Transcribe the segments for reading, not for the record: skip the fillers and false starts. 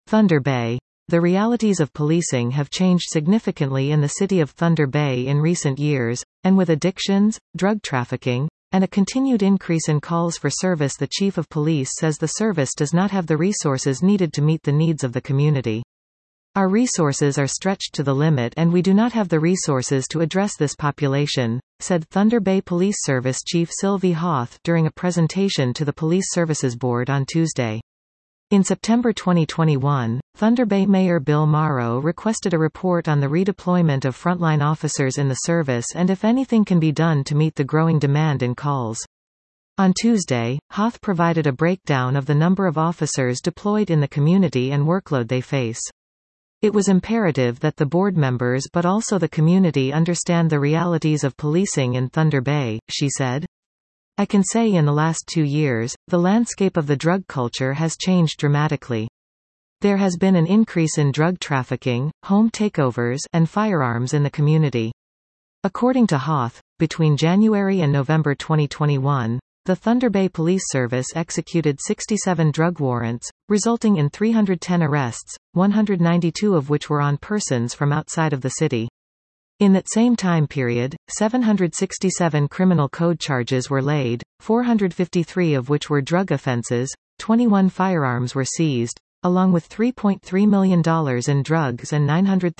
Thunder Bay. The realities of policing have changed significantly in the city of Thunder Bay in recent years, and with addictions, drug trafficking, and a continued increase in calls for service, the Chief of Police says the service does not have the resources needed to meet the needs of the community. Our resources are stretched to the limit and we do not have the resources to address this population, said Thunder Bay Police Service Chief Sylvie Hoth during a presentation to the Police Services Board on Tuesday. In September 2021, Thunder Bay Mayor Bill Morrow requested a report on the redeployment of frontline officers in the service and if anything can be done to meet the growing demand in calls. On Tuesday, Hoth provided a breakdown of the number of officers deployed in the community and workload they face. It was imperative that the board members but also the community understand the realities of policing in Thunder Bay, she said. I can say in the last 2 years, the landscape of the drug culture has changed dramatically. There has been an increase in drug trafficking, home takeovers, and firearms in the community. According to Hoth, between January and November 2021, the Thunder Bay Police Service executed 67 drug warrants, resulting in 310 arrests, 192 of which were on persons from outside of the city. In that same time period, 767 criminal code charges were laid, 453 of which were drug offenses, 21 firearms were seized, along with $3.3 million in drugs and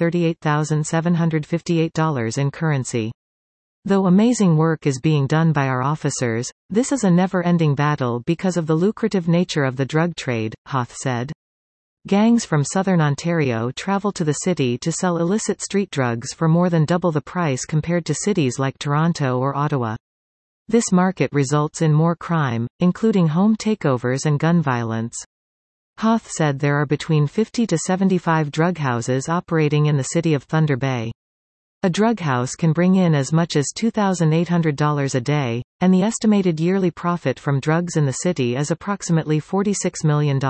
$938,758 in currency. Though amazing work is being done by our officers, this is a never-ending battle because of the lucrative nature of the drug trade, Hoth said. Gangs from southern Ontario travel to the city to sell illicit street drugs for more than double the price compared to cities like Toronto or Ottawa. This market results in more crime, including home takeovers and gun violence. Hoth said there are between 50 to 75 drug houses operating in the city of Thunder Bay. A drug house can bring in as much as $2,800 a day, and the estimated yearly profit from drugs in the city is approximately $46 million.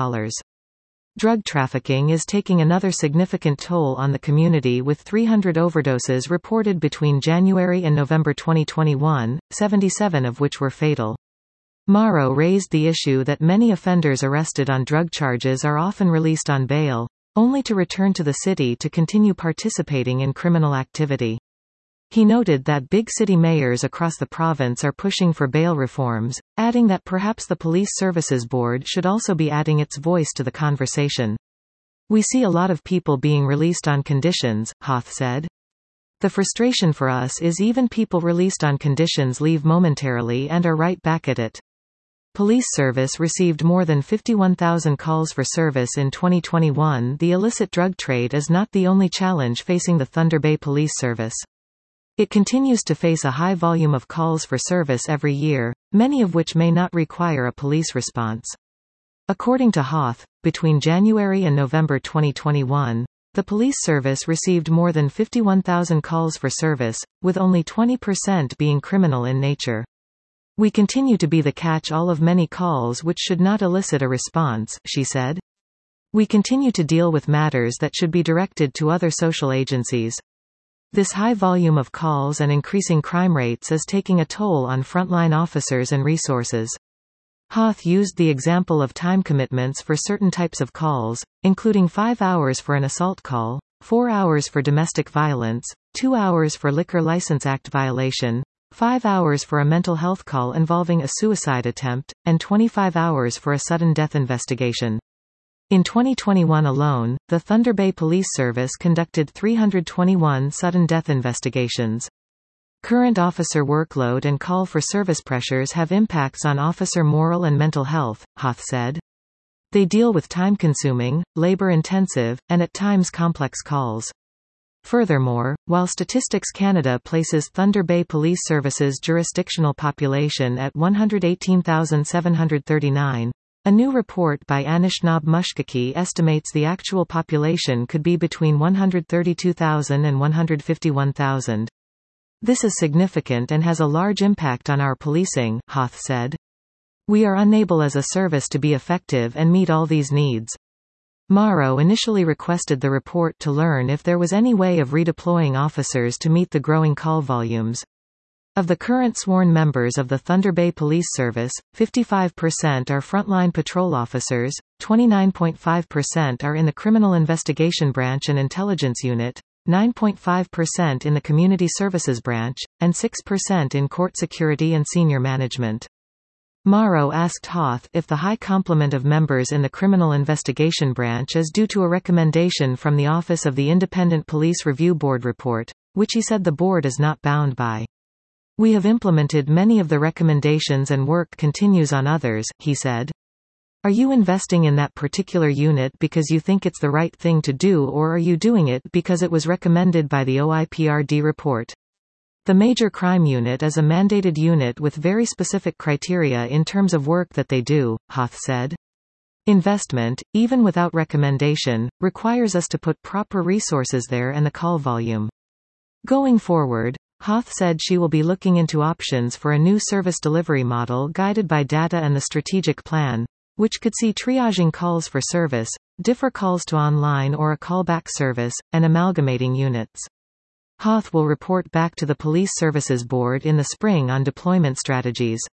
Drug trafficking is taking another significant toll on the community with 300 overdoses reported between January and November 2021, 77 of which were fatal. Morrow raised the issue that many offenders arrested on drug charges are often released on bail, only to return to the city to continue participating in criminal activity. He noted that big city mayors across the province are pushing for bail reforms, adding that perhaps the Police Services Board should also be adding its voice to the conversation. We see a lot of people being released on conditions, Hoth said. The frustration for us is even people released on conditions leave momentarily and are right back at it. Police service received more than 51,000 calls for service in 2021. The illicit drug trade is not the only challenge facing the Thunder Bay Police Service. It continues to face a high volume of calls for service every year, many of which may not require a police response. According to Hoth, between January and November 2021, the police service received more than 51,000 calls for service, with only 20% being criminal in nature. We continue to be the catch-all of many calls which should not elicit a response, she said. We continue to deal with matters that should be directed to other social agencies. This high volume of calls and increasing crime rates is taking a toll on frontline officers and resources. Hoth used the example of time commitments for certain types of calls, including 5 hours for an assault call, 4 hours for domestic violence, 2 hours for Liquor License Act violation, 5 hours for a mental health call involving a suicide attempt, and 25 hours for a sudden death investigation. In 2021 alone, the Thunder Bay Police Service conducted 321 sudden death investigations. Current officer workload and call for service pressures have impacts on officer moral and mental health, Hoth said. They deal with time-consuming, labor-intensive, and at times complex calls. Furthermore, while Statistics Canada places Thunder Bay Police Service's jurisdictional population at 118,739, a new report by Anishnab Mushkaki estimates the actual population could be between 132,000 and 151,000. This is significant and has a large impact on our policing, Hoth said. We are unable as a service to be effective and meet all these needs. Morrow initially requested the report to learn if there was any way of redeploying officers to meet the growing call volumes. Of the current sworn members of the Thunder Bay Police Service, 55% are frontline patrol officers, 29.5% are in the Criminal Investigation Branch and Intelligence Unit, 9.5% in the Community Services Branch, and 6% in Court Security and Senior Management. Morrow asked Hoth if the high complement of members in the Criminal Investigation Branch is due to a recommendation from the Office of the Independent Police Review Board report, which he said the board is not bound by. "We have implemented many of the recommendations and work continues on others," he said. "Are you investing in that particular unit because you think it's the right thing to do, or are you doing it because it was recommended by the OIPRD report?" The Major Crime Unit is a mandated unit with very specific criteria in terms of work that they do, Hoth said. "Investment, even without recommendation, requires us to put proper resources there and the call volume." Going forward, Hoth said she will be looking into options for a new service delivery model guided by data and the strategic plan, which could see triaging calls for service, differ calls to online or a callback service, and amalgamating units. Hoth will report back to the Police Services Board in the spring on deployment strategies.